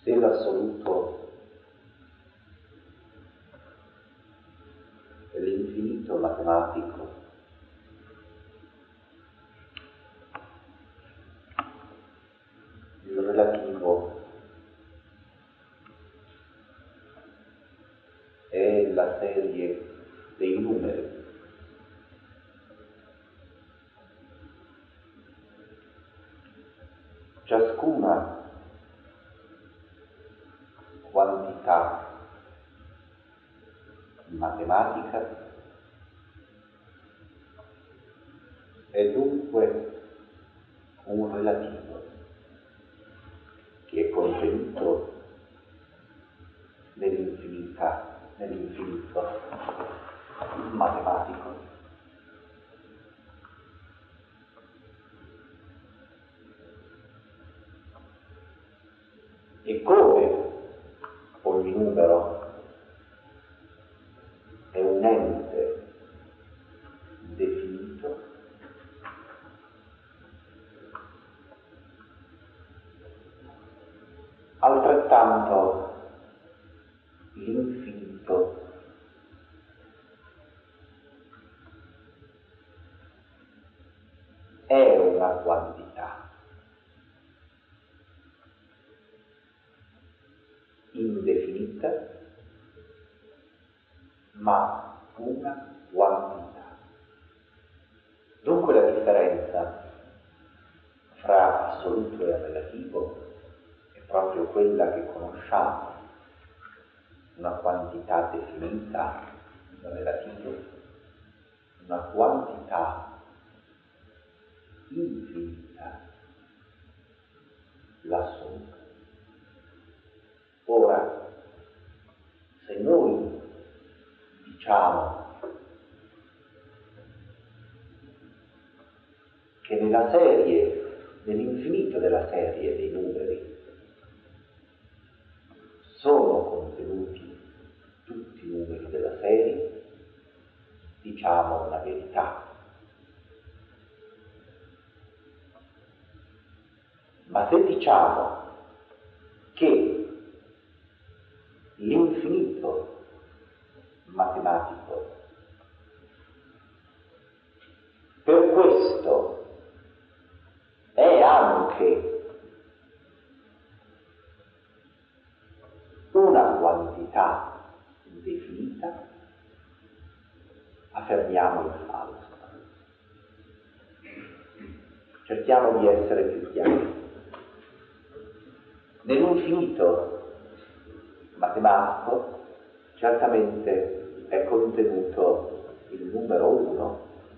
se l'assoluto è l'infinito matematico, il relativo è la serie dei numeri, ciascuna quantità matematica è dunque un relativo che è contenuto nell'infinito matematico. E come ogni numero è un ente definito, altrettanto l'infinito è una quantità indefinita, ma una quantità. Dunque la differenza fra assoluto e relativo è proprio quella che conosciamo, una quantità definita, il relativo, una quantità infinita, l'assoluto. Ora, se noi diciamo che nella serie, nell'infinito della serie dei numeri, sono contenuti tutti i numeri della serie, diciamo una verità. Ma se diciamo che l'infinito matematico per questo è anche una quantità definita, affermiamo il falso. Cerchiamo di essere più chiari. Nell'infinito matematico certamente è contenuto il numero 1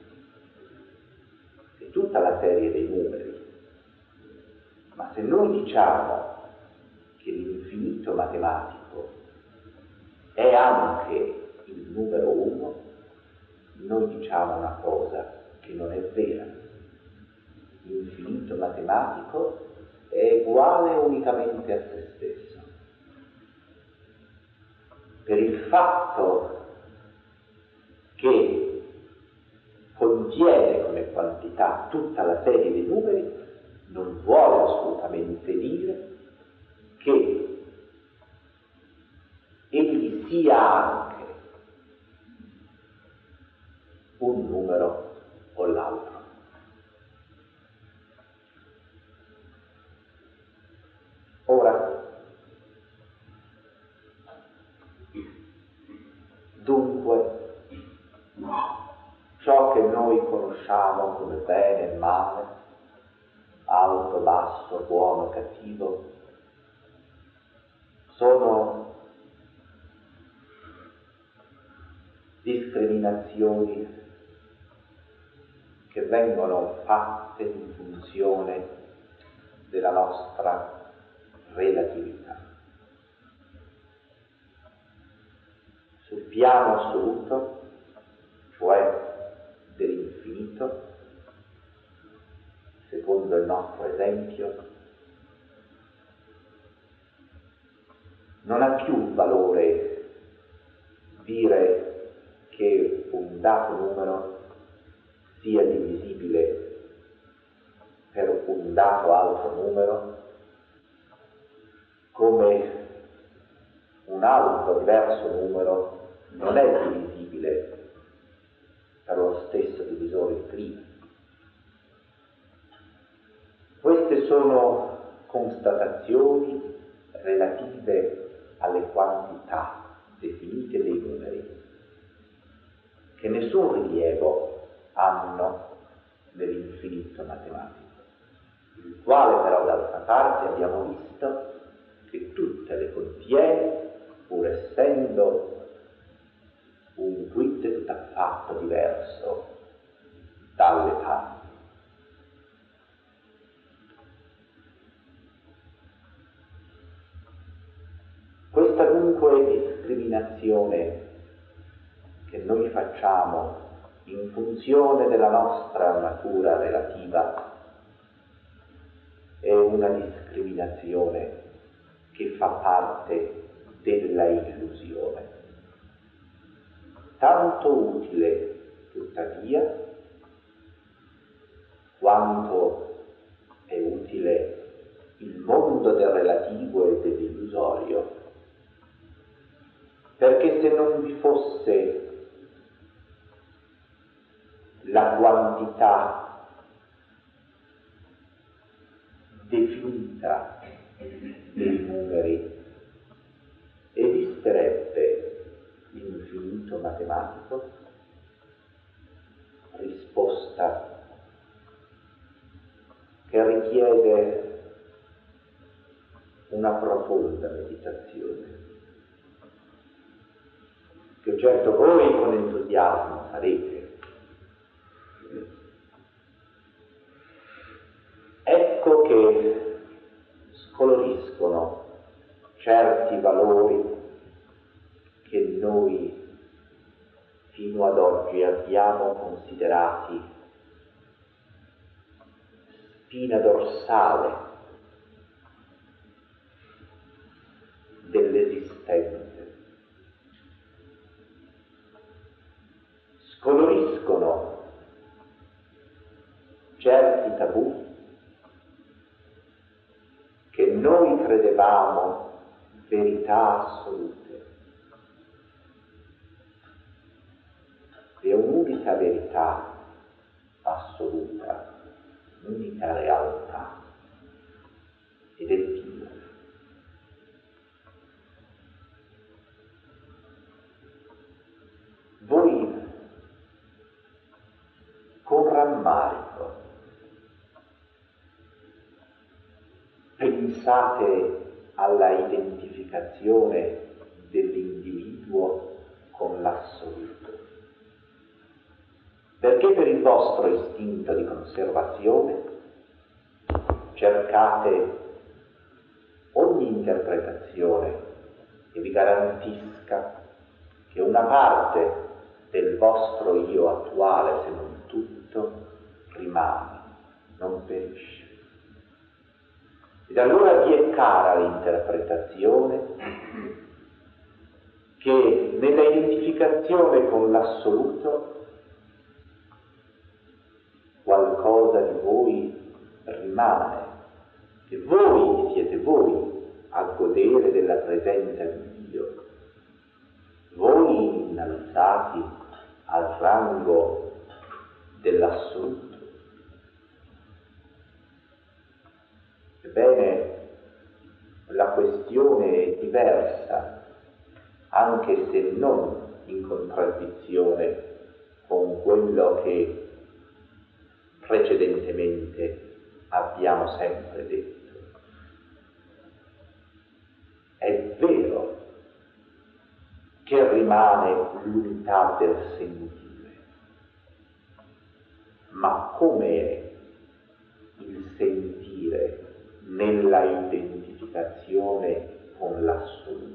e tutta la serie dei numeri, ma se noi diciamo che l'infinito matematico è anche il numero 1, noi diciamo una cosa che non è vera. L'infinito matematico è uguale unicamente a se stesso. Per il fatto che contiene come quantità tutta la serie dei numeri, non vuole assolutamente dire che egli sia anche un numero o l'altro. Ora, dunque, ciò che noi conosciamo come bene e male, alto, basso, buono, cattivo, sono discriminazioni che vengono fatte in funzione della nostra relatività. Sul piano assoluto, cioè dell'infinito, secondo il nostro esempio, non ha più valore dire che un dato numero sia divisibile per un dato altro numero, come un altro diverso numero non è divisibile per lo stesso divisore di prima. Queste sono constatazioni relative alle quantità definite dei numeri, che nessun rilievo hanno nell'infinito matematico, il quale però d'altra parte abbiamo visto che tutte le contiene, pur essendo un quid tutt'affatto diverso dalle parti. Questa dunque discriminazione che noi facciamo in funzione della nostra natura relativa è una discriminazione che fa parte della illusione, tanto utile tuttavia quanto è utile il mondo del relativo e dell'illusorio, perché se non vi fosse la quantità definita dei numeri, esisterebbe l'infinito matematico? Risposta che richiede una profonda meditazione, che certo voi con entusiasmo farete. Ecco che scoloriscono certi valori che noi fino ad oggi abbiamo considerati spina dorsale dell'esistenza. Scoloriscono certi tabù che noi credevamo verità assolute. È un'unica verità assoluta, un'unica realtà, ed è Dio. Voi con rammarico pensate alla identificazione dell'individuo con l'assoluto, perché per il vostro istinto di conservazione cercate ogni interpretazione che vi garantisca che una parte del vostro io attuale, se non tutto, rimane, non perisce. Ed allora vi è cara l'interpretazione che nella identificazione con l'assoluto qualcosa di voi rimane, che voi siete voi a godere della presenza di Dio, voi innalzati al rango dell'assoluto. Ebbene, la questione è diversa, anche se non in contraddizione con quello che precedentemente abbiamo sempre detto. È vero che rimane l'unità del sentire, ma com'è il sentire nella identificazione con l'assoluto?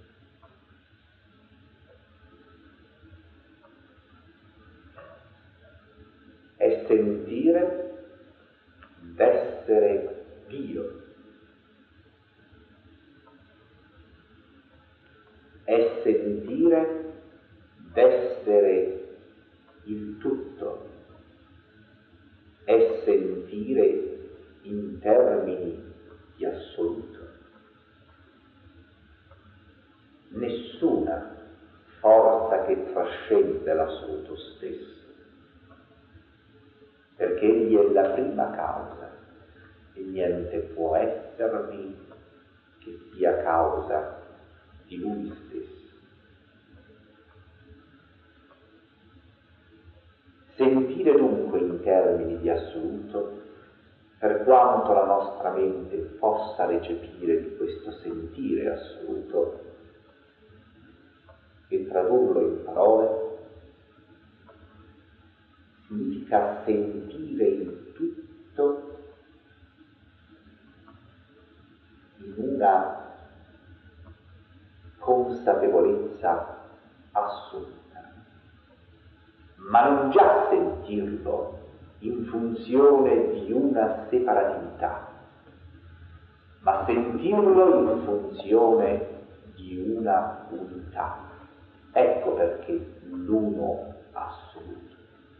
È sentire d'essere Dio, è sentire d'essere il tutto, è sentire in termini di assoluto. nessuna forza che trascende l'assoluto stesso, perché egli è la prima causa e niente può esservi che sia causa di lui stesso. Sentire dunque in termini di assoluto, per quanto la nostra mente possa recepire di questo sentire assoluto e tradurlo in parole, significa sentire il tutto in una consapevolezza assoluta, ma non già sentirlo in funzione di una separatività, ma sentirlo in funzione di una unità. Ecco perché l'uno assoluto.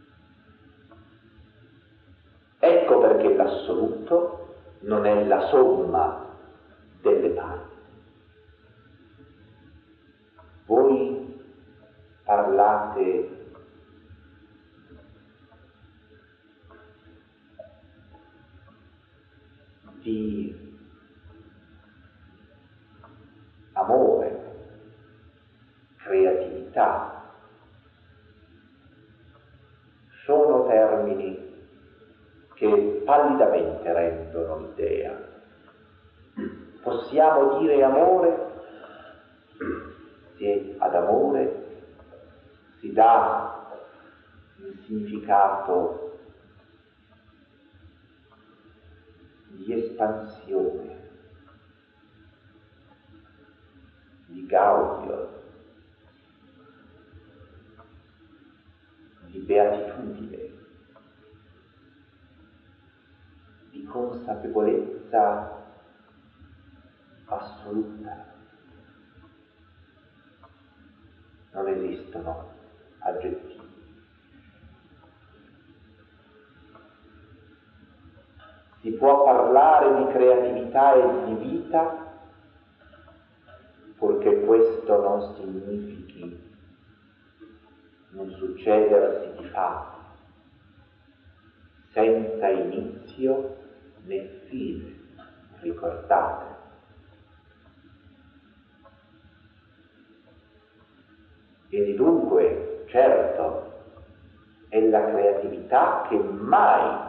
Ecco perché l'assoluto non è la somma delle parti. Voi parlate di amore, creatività, sono termini che pallidamente rendono l'idea. Possiamo dire amore se ad amore si dà il significato di espansione, di gaudio, di beatitudine, di consapevolezza assoluta. Non esistono aggettivi. Si può parlare di creatività e di vita, purché questo non significhi un succedersi di fatti, senza inizio né fine, ricordate. E dunque, certo, è la creatività che mai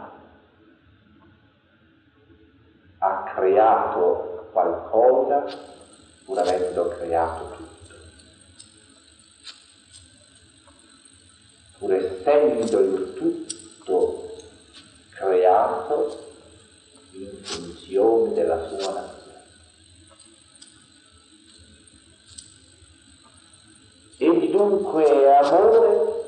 ha creato qualcosa pur avendo creato tutto. Pur essendo il tutto creato in funzione della sua natura. Egli dunque è amore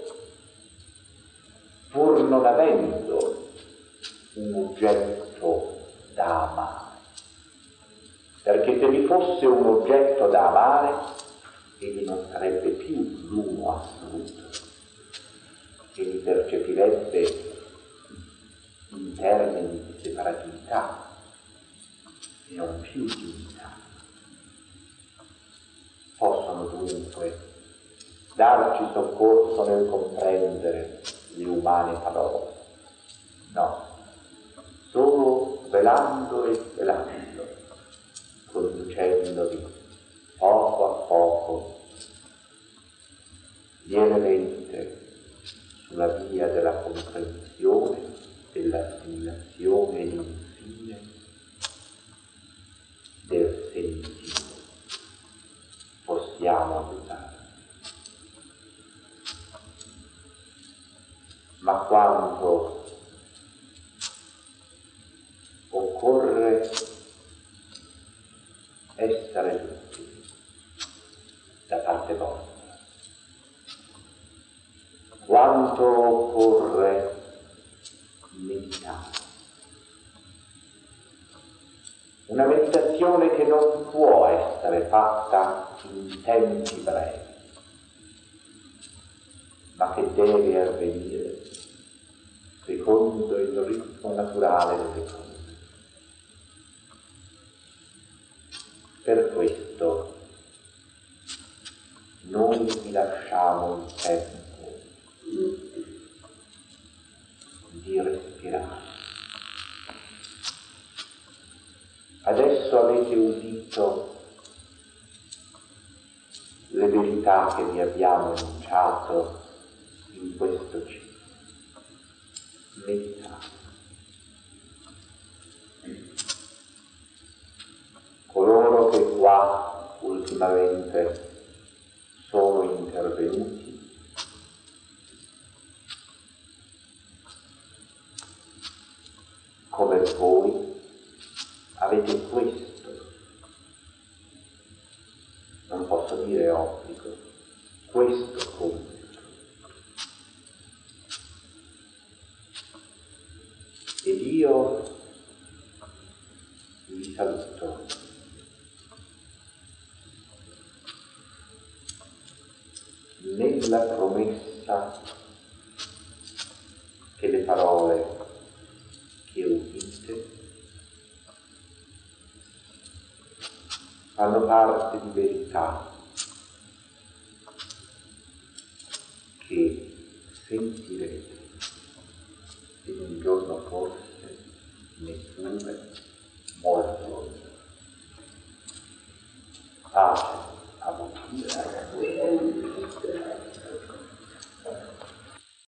pur non avendo un oggetto da amare, perché se vi fosse un oggetto da amare, egli non sarebbe più l'uno assoluto, egli percepirebbe in termini di separatività e non più di unità. Possono dunque darci soccorso nel comprendere le umane parole? No, solo svelando e svelando, conducendovi poco a poco, lievemente sulla via della comprensione, dell'assimilazione e infine del sentire. Possiamo aiutare. Ma quanto occorre essere tutti da parte vostra, quanto occorre meditare. Una meditazione che non può essere fatta in tempi brevi, ma che deve avvenire secondo il ritmo naturale delle cose. Per questo facciamo il tempo di respirare. Adesso avete udito le verità che vi abbiamo enunciato in questo ciclo. Meditate. Coloro che qua ultimamente sono intervenuti come voi avete questo, non posso dire obbligo, questo compito. Ed io vi saluto nella promessa che le parole che udite fanno parte di verità che sentirete in un giorno forse neppure molto. Pace a voi.